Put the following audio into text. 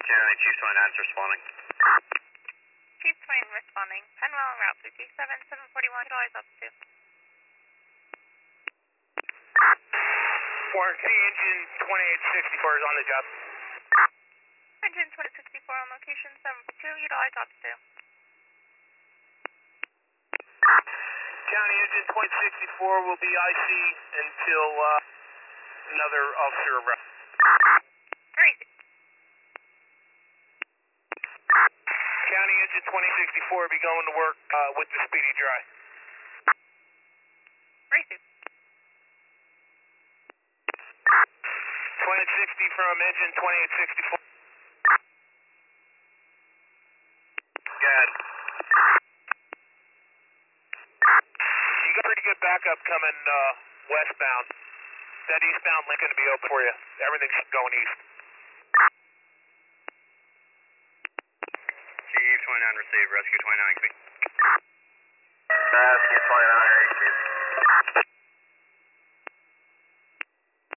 County, Chief 29 is responding. Chief 29 responding. Penwell en route 57, 741, utilize altitude. Warren C, engine 2864 is on the job. Engine 2064 on location, 742, utilize altitude. County, engine 2064 will be IC until another officer arrives. Great. County, engine 2064 will be going to work with the Speedy Dry. Great. 2060 from engine 2864. Good. You got pretty good backup coming westbound. That eastbound link going to be open for you. Everything's going east. Chief 29 received, rescue 29,